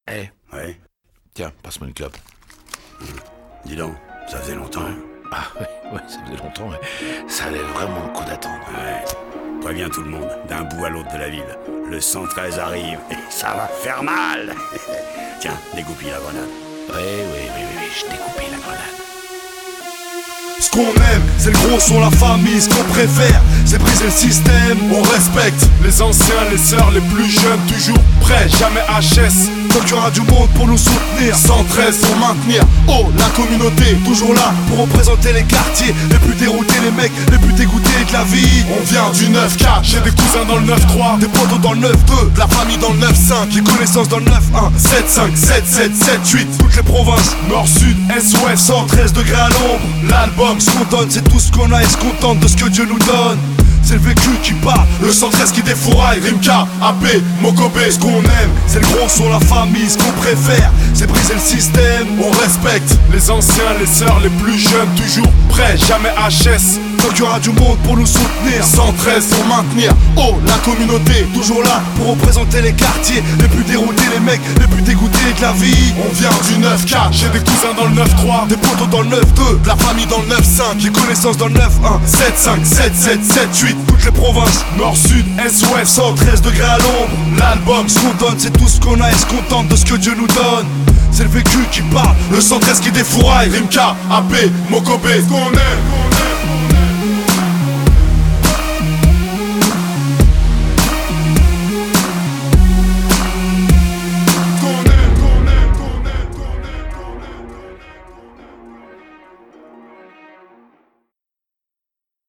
Eh, Ouais. tiens, passe-moi une clope. Dis donc, ça faisait longtemps. Ah ouais, ça faisait longtemps, mais ça allait vraiment le coup d'attendre. Ouais. Préviens tout le monde, d'un bout à l'autre de la ville. Le 113 arrive et ça va faire mal. Tiens, dégoupille la grenade. Oui, je découpais la grenade. Ce qu'on aime, c'est le gros son, la famille. Ce qu'on préfère, c'est briser le système. On respecte les anciens, les sœurs, les plus jeunes, toujours prêts, jamais HS. tant qu'il y aura du monde pour nous soutenir. 113 pour maintenir, oh, la communauté. Toujours là pour représenter les quartiers les plus déroutés, les mecs les plus dégoûtés de la vie. On vient du 9-4, j'ai des cousins dans le 9-3, des potos dans le 9-2, de la famille dans le 9-5, les connaissances dans le 9-1, 7-5, 7-7, 7-8. Toutes les provinces, nord, sud, est, ouest, 113 degrés à l'ombre. L'album, ce qu'on donne, c'est tout ce qu'on a et se contente de ce que Dieu nous donne. C'est le vécu qui parle, le 113 qui défouraille. Rimka, AP, Mokobé. Ce qu'on aime, c'est le gros son, la famille. Ce qu'on préfère, c'est briser le système. On respecte les anciens, les sœurs, les plus jeunes, toujours prêts, jamais HS. tant qu'il y aura du monde pour nous soutenir. 113 pour maintenir, oh, la communauté. Toujours là pour représenter les quartiers les plus déroutés, les mecs les plus dégoûtés de la vie. On vient du 9-4, j'ai des cousins dans le 9-3, des potos dans le 9-2, de la famille dans le 9-5, les connaissances dans le 9-1, 7-5, 7-7, 7-8. Toutes les provinces, nord, sud, est, ouest, 113 degrés à l'ombre. L'album, ce qu'on donne, c'est tout ce qu'on a et se contente de ce que Dieu nous donne. C'est le vécu qui parle, le 113 qui défouraille. Rimka, AP, Mokobé. Ce qu'on aime.